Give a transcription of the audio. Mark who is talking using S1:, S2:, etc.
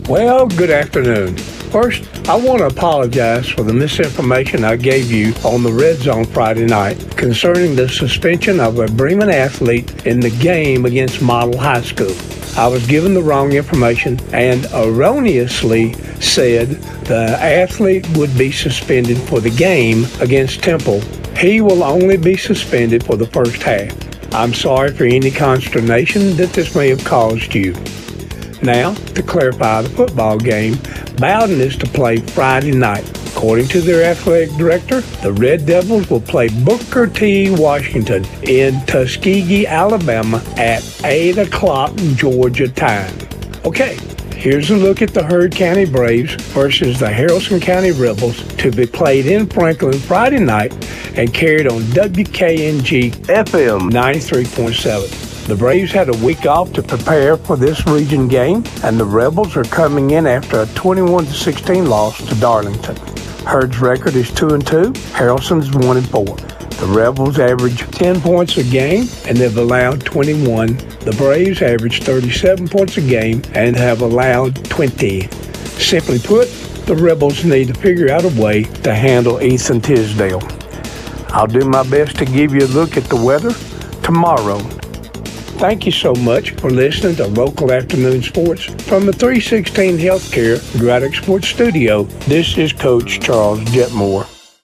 S1: Well, good afternoon. First, I want to apologize for the misinformation I gave you on the Red Zone Friday night concerning the suspension of a Bremen athlete in the game against Model High School. I was given the wrong information and erroneously said the athlete would be suspended for the game against Temple. He will only be suspended for the first half. I'm sorry for any consternation that this may have caused you. Now, to clarify the football game, Bowden is to play Friday night. According to their athletic director, the Red Devils will play Booker T. Washington in Tuskegee, Alabama at 8 o'clock Georgia time. Okay, here's a look at the Heard County Braves versus the Haralson County Rebels to be played in Franklin Friday night and carried on WKNG FM 93.7. The Braves had a week off to prepare for this region game, and the Rebels are coming in after a 21-16 loss to Darlington. Herd's record is 2-2, Haralson's 1-4. The Rebels average 10 points a game, and they've allowed 21. The Braves average 37 points a game and have allowed 20. Simply put, the Rebels need to figure out a way to handle Ethan Tisdale. I'll do my best to give you a look at the weather tomorrow. Thank you so much for listening to Local Afternoon Sports from the 316 Healthcare Braddock Sports Studio. This is Coach Charles Jetmore.